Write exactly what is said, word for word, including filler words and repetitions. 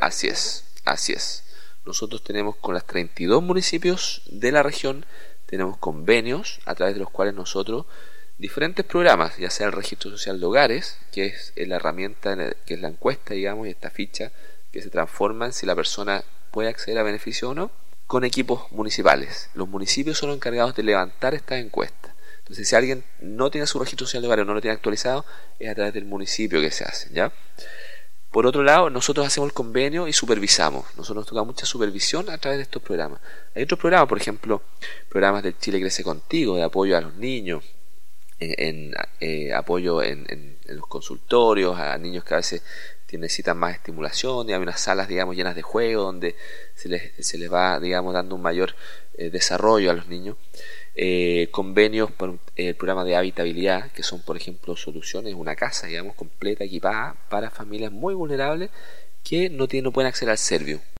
Así es, así es. Nosotros tenemos con los treinta y dos municipios de la región, tenemos convenios a través de los cuales nosotros, diferentes programas, ya sea el registro social de hogares, que es la herramienta, que es la encuesta, digamos, y esta ficha que se transforma en si la persona puede acceder a beneficio o no, con equipos municipales. Los municipios son los encargados de levantar estas encuestas. Entonces, si alguien no tiene su registro social de hogares o no lo tiene actualizado, es a través del municipio que se hace, ¿ya? Por otro lado, nosotros hacemos el convenio y supervisamos. Nosotros nos toca mucha supervisión a través de estos programas. Hay otros programas, por ejemplo, programas del Chile Crece Contigo, de apoyo a los niños, en, en eh, apoyo en, en, en los consultorios, a niños que a veces necesitan más estimulación, y hay unas salas, digamos, llenas de juego donde se les, se les va, digamos, dando un mayor eh, desarrollo a los niños. Eh, convenios por eh, el programa de habitabilidad, que son, por ejemplo, soluciones, una casa, digamos, completa, equipada para familias muy vulnerables que no, tienen, no pueden acceder al Servio.